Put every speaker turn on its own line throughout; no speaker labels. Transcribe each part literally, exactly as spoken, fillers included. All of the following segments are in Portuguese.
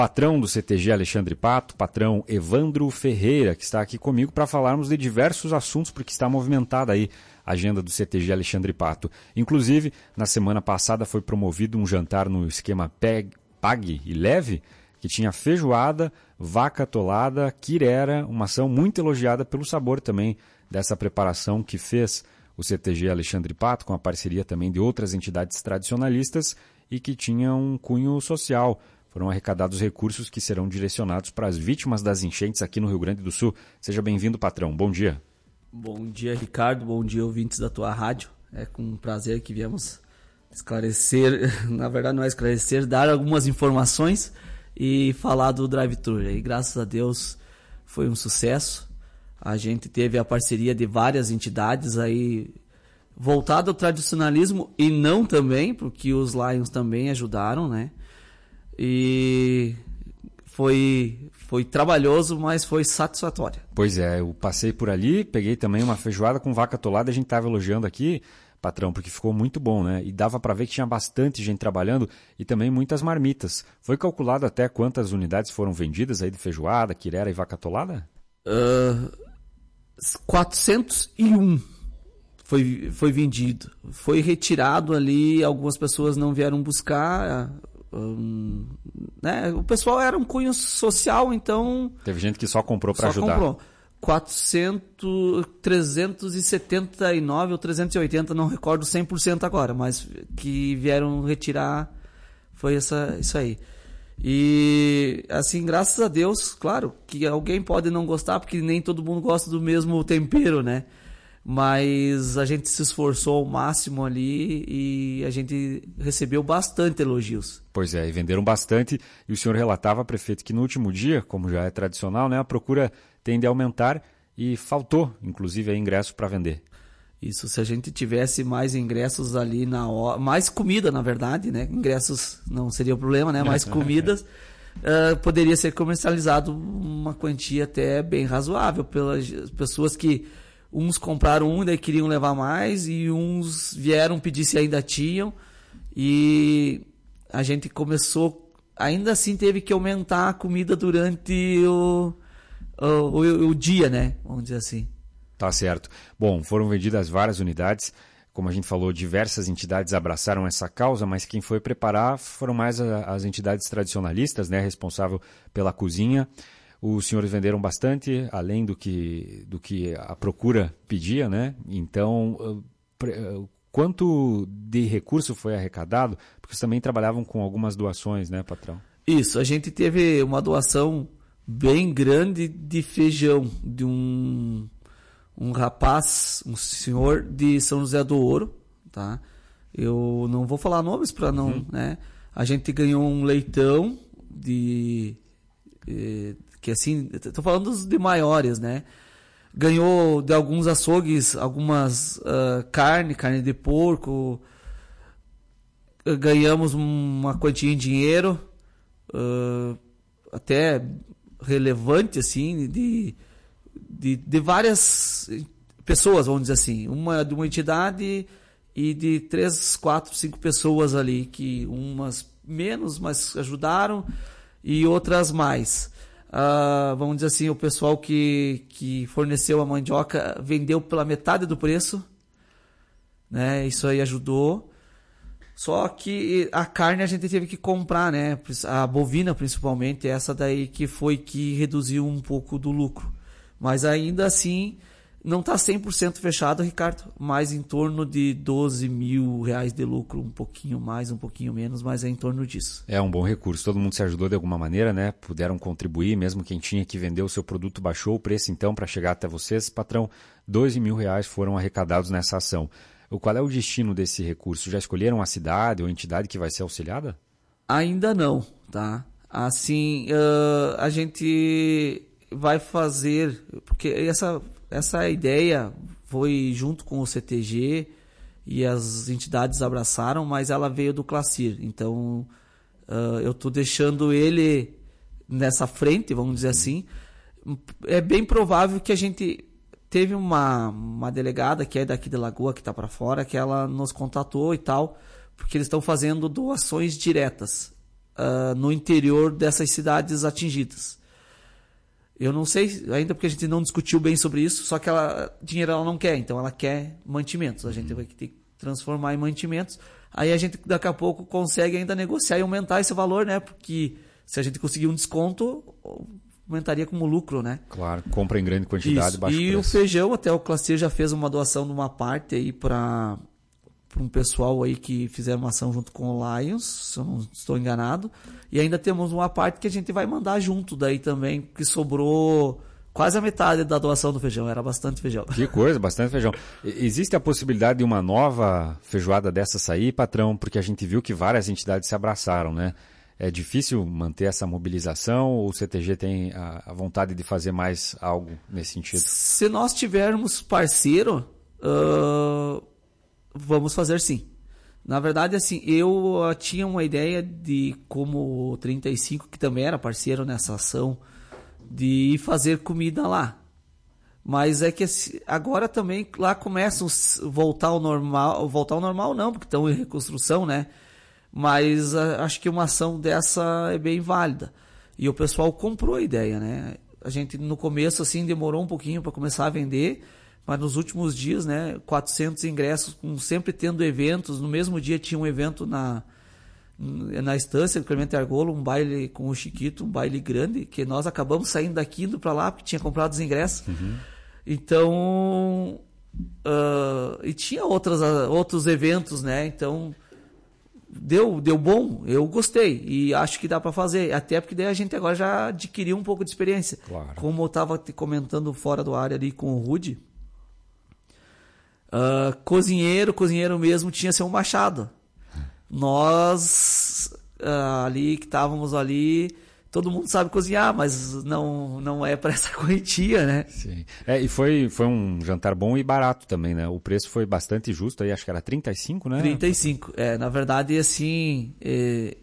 Patrão do C T G Alexandre Pato, patrão Evandro Ferreira, que está aqui comigo para falarmos de diversos assuntos, porque está movimentada aí a agenda do C T G Alexandre Pato. Inclusive, na semana passada foi promovido um jantar no esquema Pague e Leve, que tinha feijoada, vaca atolada, quirera, uma ação muito elogiada pelo sabor também dessa preparação que fez o C T G Alexandre Pato, com a parceria também de outras entidades tradicionalistas e que tinha um cunho social. Foram arrecadados recursos que serão direcionados para as vítimas das enchentes aqui no Rio Grande do Sul. Seja bem-vindo, patrão. Bom dia.
Bom dia, Ricardo. Bom dia, ouvintes da tua rádio. É com prazer que viemos esclarecer, na verdade não é esclarecer, dar algumas informações e falar do drive-thru. E graças a Deus foi um sucesso. A gente teve a parceria de várias entidades aí voltada ao tradicionalismo e não também, porque os Lions também ajudaram, né? E foi, foi trabalhoso, mas foi satisfatório.
Pois é, eu passei por ali, peguei também uma feijoada com vaca atolada, a gente estava elogiando aqui, patrão, porque ficou muito bom, né? E dava para ver que tinha bastante gente trabalhando e também muitas marmitas. Foi calculado até quantas unidades foram vendidas aí de feijoada, quirera e vaca atolada?
Uh, quatrocentos e um foi, foi vendido. Foi retirado ali, algumas pessoas não vieram buscar... Um, né? O pessoal era um cunho social, então...
Teve gente que só comprou para ajudar.
Comprou. quatrocentos, trezentos e setenta e nove ou trezentos e oitenta, não recordo cem por cento agora, mas que vieram retirar, foi essa, isso aí. E, assim, graças a Deus, claro, que alguém pode não gostar, porque nem todo mundo gosta do mesmo tempero, né? Mas a gente se esforçou ao máximo ali e a gente recebeu bastante elogios.
Pois é, e venderam bastante. E o senhor relatava, prefeito, que no último dia, como já é tradicional, né, a procura tende a aumentar e faltou, inclusive, ingresso para vender.
Isso, se a gente tivesse mais ingressos ali na hora, mais comida, na verdade, né? Ingressos não seria o problema, né? Mais comidas, uh, poderia ser comercializado uma quantia até bem razoável pelas pessoas que... Uns compraram um e daí queriam levar mais, e uns vieram pedir se ainda tinham, e a gente começou, ainda assim teve que aumentar a comida durante o, o, o, o dia, né? Vamos dizer assim.
Tá certo. Bom, foram vendidas várias unidades, como a gente falou, diversas entidades abraçaram essa causa, mas quem foi preparar foram mais a, as entidades tradicionalistas, né? Responsável pela cozinha. Os senhores venderam bastante, além do que, do que a procura pedia, né? Então, quanto de recurso foi arrecadado? Porque vocês também trabalhavam com algumas doações, né, patrão?
Isso, a gente teve uma doação bem grande de feijão de um, um rapaz, um senhor de São José do Ouro, tá? Eu não vou falar nomes para não, uhum. né? A gente ganhou um leitão de... de que assim, estou falando dos de maiores, né? Ganhou de alguns açougues, algumas uh, carne, carne de porco, ganhamos uma quantia em dinheiro, uh, até relevante, assim, de, de, de várias pessoas, vamos dizer assim, uma de uma entidade e de três, quatro, cinco pessoas ali, que umas menos, mas ajudaram, e outras mais. Uh, vamos dizer assim, o pessoal que, que forneceu a mandioca vendeu pela metade do preço, né? Isso aí ajudou. Só que a carne a gente teve que comprar, né? A bovina principalmente, essa daí que foi que reduziu um pouco do lucro. Mas ainda assim, não está cem por cento fechado, Ricardo, mas em torno de doze mil reais de lucro, um pouquinho mais, um pouquinho menos, mas é em torno disso.
É um bom recurso, todo mundo se ajudou de alguma maneira, né? Puderam contribuir, mesmo quem tinha que vender o seu produto baixou o preço então para chegar até vocês. Patrão, doze mil reais foram arrecadados nessa ação. Qual é o destino desse recurso? Já escolheram a cidade ou a entidade que vai ser auxiliada?
Ainda não, tá? Assim, uh, a gente vai fazer, porque essa... Essa ideia foi junto com o C T G e as entidades abraçaram, mas ela veio do Classir. Então, uh, eu estou deixando ele nessa frente, vamos dizer assim. É bem provável que a gente... Teve uma, uma delegada que é daqui de Lagoa, que está para fora, que ela nos contatou e tal, porque eles estão fazendo doações diretas. uh, no interior dessas cidades atingidas. Eu não sei, ainda porque a gente não discutiu bem sobre isso, só que ela, dinheiro ela não quer, então ela quer mantimentos. A gente vai ter que transformar em mantimentos. Aí a gente daqui a pouco consegue ainda negociar e aumentar esse valor, né? Porque se a gente conseguir um desconto, aumentaria como lucro, né?
Claro, compra em grande quantidade, baixo preço.
E o feijão, até o Classier já fez uma doação de uma parte aí para um pessoal aí que fizeram uma ação junto com o Lions, se eu não estou enganado. E ainda temos uma parte que a gente vai mandar junto daí também, que sobrou quase a metade da doação do feijão, era bastante feijão.
Que coisa, bastante feijão. Existe a possibilidade de uma nova feijoada dessa sair, patrão? Porque a gente viu que várias entidades se abraçaram, né? É difícil manter essa mobilização ou o C T G tem a, a vontade de fazer mais algo nesse sentido?
Se nós tivermos parceiro, uh, vamos fazer sim. Na verdade, assim, eu uh, tinha uma ideia de, como o trinta e cinco, que também era parceiro nessa ação, de fazer comida lá. Mas é que agora também lá começam a voltar ao normal, voltar ao normal não, porque estão em reconstrução, né? Mas uh, acho que uma ação dessa é bem válida. E o pessoal comprou a ideia, né? A gente no começo assim demorou um pouquinho para começar a vender, mas nos últimos dias, né, quatrocentos ingressos, com, sempre tendo eventos. No mesmo dia tinha um evento na na estância do Clemente Argolo, um baile com o Chiquito, um baile grande, que nós acabamos saindo daqui indo para lá, porque tinha comprado os ingressos. Uhum. Então, uh, e tinha outras, outros eventos, né? Então, deu, deu bom, eu gostei e acho que dá para fazer, até porque daí a gente agora já adquiriu um pouco de experiência.
Claro.
Como eu estava te comentando fora do área ali com o Rudy, uh, cozinheiro, cozinheiro mesmo tinha seu Machado. Nós uh, ali que estávamos ali, todo mundo sabe cozinhar, mas não, não é para essa quantia, né?
Sim. É, e foi, foi um jantar bom e barato também, né? O preço foi bastante justo, aí acho que era trinta e cinco, né?
trinta e cinco, é, na verdade, assim, é,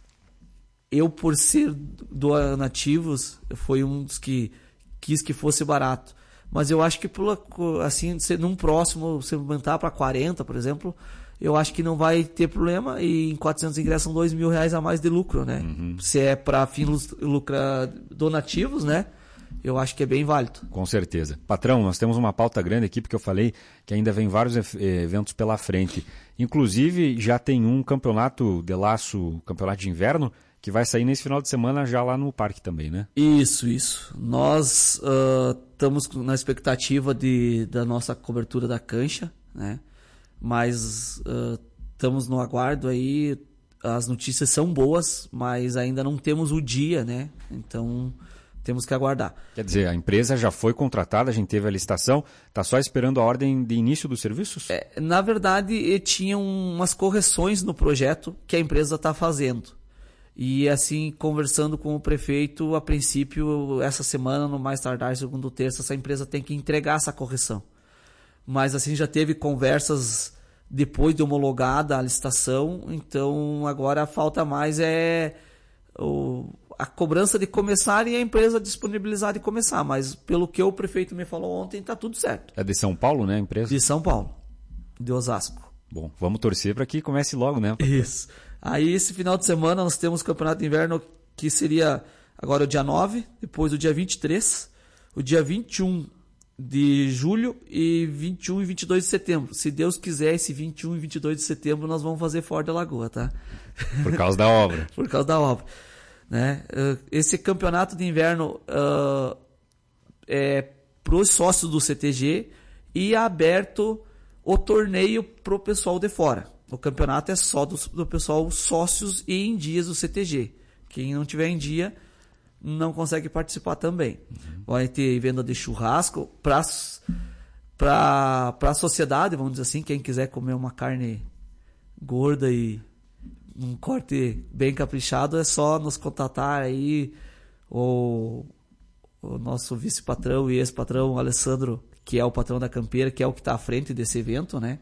eu por ser do Nativos, foi um dos que quis que fosse barato. Mas eu acho que, assim, num próximo, se aumentar para quarenta, por exemplo, eu acho que não vai ter problema, e em quatrocentos ingressos são dois mil reais a mais de lucro, né? Uhum. Se é para fins lucra donativos, né? Eu acho que é bem válido.
Com certeza. Patrão, nós temos uma pauta grande aqui, porque eu falei que ainda vem vários eventos pela frente. Inclusive, já tem um campeonato de laço, campeonato de inverno, que vai sair nesse final de semana já lá no parque também, né?
Isso, isso. Nós uh, estamos na expectativa de, da nossa cobertura da cancha, né? Mas uh, estamos no aguardo aí, as notícias são boas, mas ainda não temos o dia, né? Então temos que aguardar.
Quer dizer, a empresa já foi contratada, a gente teve a licitação, está só esperando a ordem de início dos serviços?
É, na verdade, tinha umas correções no projeto que a empresa está fazendo. E assim, conversando com o prefeito, a princípio, essa semana, no mais tardar, segundo ou terça, essa empresa tem que entregar essa correção. Mas assim, já teve conversas depois de homologada a licitação, então agora falta mais é o, a cobrança de começar e a empresa disponibilizar de começar. Mas pelo que o prefeito me falou ontem, está tudo certo.
É de São Paulo, né, a empresa?
De São Paulo, de Osasco.
Bom, vamos torcer para que comece logo, né?
Isso. Aí esse final de semana nós temos o Campeonato de Inverno, que seria agora o dia nove, depois o dia vinte e três, o dia vinte e um de julho e vinte e um e vinte e dois de setembro. Se Deus quiser, esse vinte e um e vinte e dois de setembro nós vamos fazer fora da Lagoa, tá?
Por causa da obra.
Por causa da obra. Né? Esse campeonato de inverno uh, é para os sócios do C T G e é aberto o torneio para o pessoal de fora. O campeonato é só do, do pessoal sócios e em dias do C T G. Quem não tiver em dia não consegue participar também. Uhum. Vai ter venda de churrasco para a sociedade, vamos dizer assim, quem quiser comer uma carne gorda e um corte bem caprichado, é só nos contatar aí, o, o nosso vice-patrão e ex-patrão, o Alessandro, que é o patrão da campeira, que é o que está à frente desse evento, né?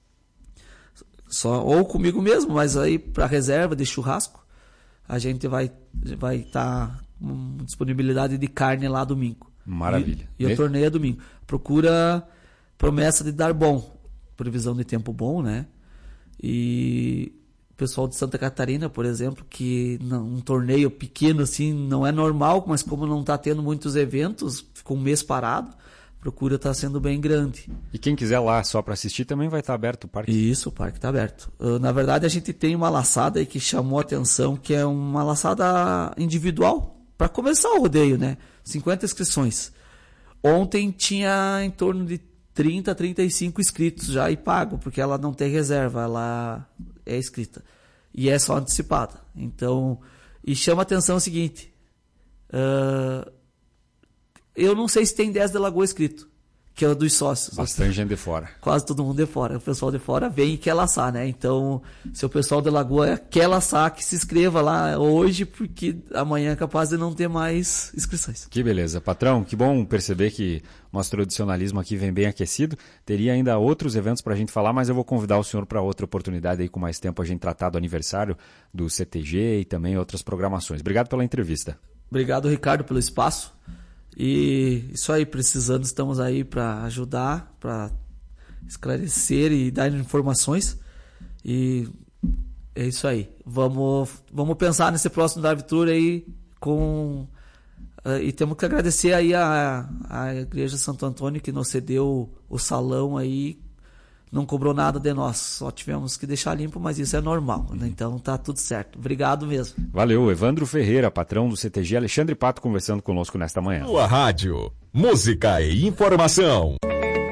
Só, ou comigo mesmo, mas aí para reserva de churrasco, a gente vai vai estar tá com disponibilidade de carne lá domingo.
Maravilha.
E, e o torneio é domingo. Procura promessa de dar bom. Previsão de tempo bom, né? E pessoal de Santa Catarina, por exemplo, que não, um torneio pequeno assim não é normal, mas como não está tendo muitos eventos, ficou um mês parado, a procura está sendo bem grande.
E quem quiser lá só para assistir também vai estar aberto o parque?
Isso, o parque está aberto. Uh, na verdade, a gente tem uma laçada aí que chamou a atenção, que é uma laçada individual, para começar o rodeio, né? cinquenta inscrições. Ontem tinha em torno de trinta, trinta e cinco inscritos já e pago, porque ela não tem reserva, ela é inscrita. E é só antecipada. Então, e chama a atenção o seguinte, uh, eu não sei se tem dez de Lagoa inscrito, que é o dos sócios.
Bastante gente de fora.
Quase todo mundo de fora. O pessoal de fora vem e quer laçar, né? Então, se o pessoal de Lagoa quer laçar, que se inscreva lá hoje, porque amanhã é capaz de não ter mais inscrições.
Que beleza. Patrão, que bom perceber que o nosso tradicionalismo aqui vem bem aquecido. Teria ainda outros eventos para a gente falar, mas eu vou convidar o senhor para outra oportunidade aí com mais tempo a gente tratar do aniversário do C T G e também outras programações. Obrigado pela entrevista.
Obrigado, Ricardo, pelo espaço. E isso aí, precisando, estamos aí para ajudar, para esclarecer e dar informações. E é isso aí. Vamos, vamos pensar nesse próximo Drive Tour aí com... Uh, e temos que agradecer aí a, a Igreja Santo Antônio que nos cedeu o salão aí, não cobrou nada de nós, só tivemos que deixar limpo, mas isso é normal, né? Então tá tudo certo. Obrigado mesmo.
Valeu, Evandro Ferreira, patrão do C T G Alexandre Pato, conversando conosco nesta manhã.
Sua rádio, música e informação.